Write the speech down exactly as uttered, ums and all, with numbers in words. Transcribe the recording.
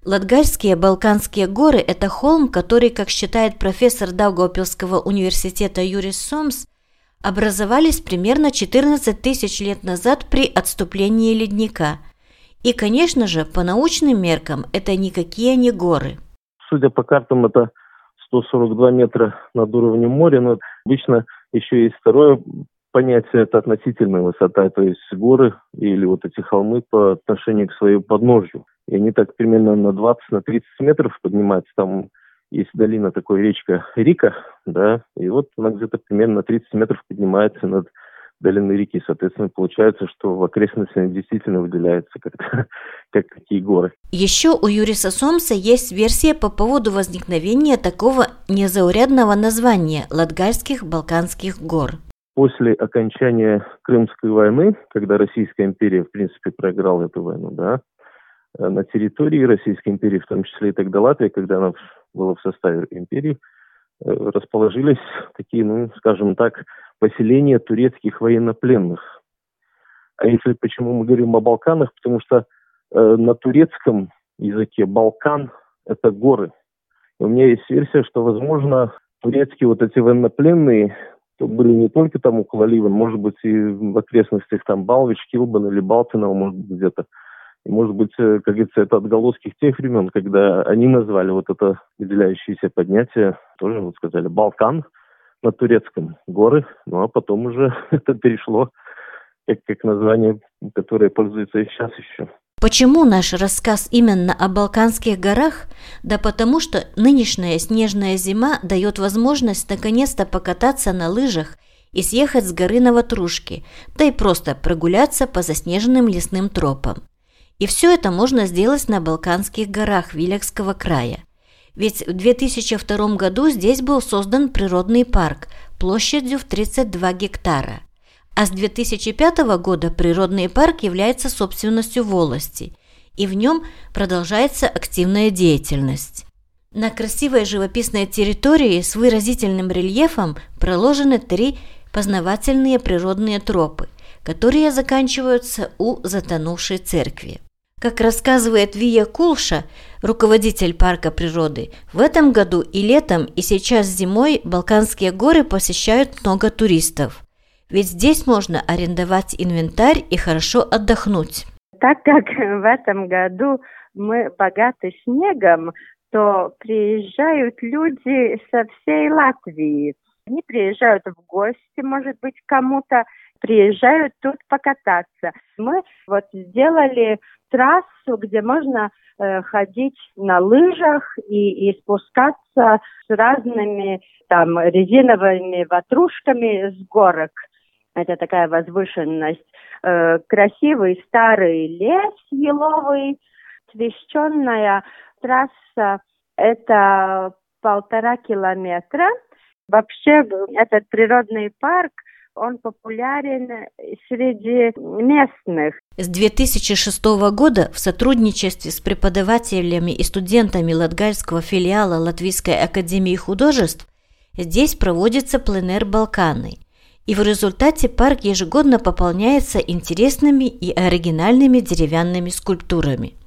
Латгальские Балканские горы – это холм, который, как считает профессор Даугавпилского университета Юрис Сомс, образовались примерно четырнадцать тысяч лет назад при отступлении ледника. И, конечно же, по научным меркам это никакие не горы. Судя по картам, это сто сорок два метра над уровнем моря, но обычно еще есть второе понятие – это относительная высота, то есть горы или вот эти холмы по отношению к своему подножью. И они так примерно на двадцать-тридцать метров поднимаются. Там есть долина, такой речка Рика, да, и вот она где-то примерно на тридцать метров поднимается над долиной реки. Соответственно, получается, что в окрестностях действительно выделяются как, как такие горы. Еще у Юриса Сомса есть версия по поводу возникновения такого незаурядного названия Латгальских Балканских гор. После окончания Крымской войны, когда Российская империя, в принципе, проиграла эту войну, да, на территории Российской империи, в том числе и тогда Латвия, когда она была в составе империи, расположились такие, ну, скажем так, поселения турецких военнопленных. А если почему мы говорим о Балканах? Потому что э, на турецком языке Балкан – это горы. И у меня есть версия, что, возможно, турецкие вот эти военнопленные то были не только там около Ливана, может быть, и в окрестностях там Балвич, Килбан или Балтинова, может быть, где-то. И, может быть, как говорится, это отголоски тех времен, когда они назвали вот это выделяющееся поднятие, тоже вот сказали Балкан на турецком, горы, ну а потом уже это перешло как, как название, которое пользуется и сейчас еще. Почему наш рассказ именно о Балканских горах? Да потому что нынешняя снежная зима дает возможность наконец-то покататься на лыжах и съехать с горы на ватрушки, да и просто прогуляться по заснеженным лесным тропам. И все это можно сделать на Балканских горах Вилекского края. Ведь в две тысячи втором году здесь был создан природный парк площадью в тридцать два гектара. А с две тысячи пятого года природный парк является собственностью волости, и в нем продолжается активная деятельность. На красивой живописной территории с выразительным рельефом проложены три познавательные природные тропы, которые заканчиваются у затонувшей церкви. Как рассказывает Вия Кулша, руководитель парка природы, в этом году и летом, и сейчас зимой Балканские горы посещают много туристов. Ведь здесь можно арендовать инвентарь и хорошо отдохнуть. Так как в этом году мы богаты снегом, то приезжают люди со всей Латвии. Они приезжают в гости, может быть, кому-то, приезжают тут покататься. Мы вот сделали трассу, где можно э, ходить на лыжах и, и спускаться с разными там резиновыми ватрушками с горок. Это такая возвышенность. Э, красивый старый лес еловый, освещенная трасса. Это полтора километра. Вообще этот природный парк, он популярен среди местных. С две тысячи шестого года в сотрудничестве с преподавателями и студентами Латгальского филиала Латвийской академии художеств здесь проводится пленэр «Балканы». И в результате парк ежегодно пополняется интересными и оригинальными деревянными скульптурами.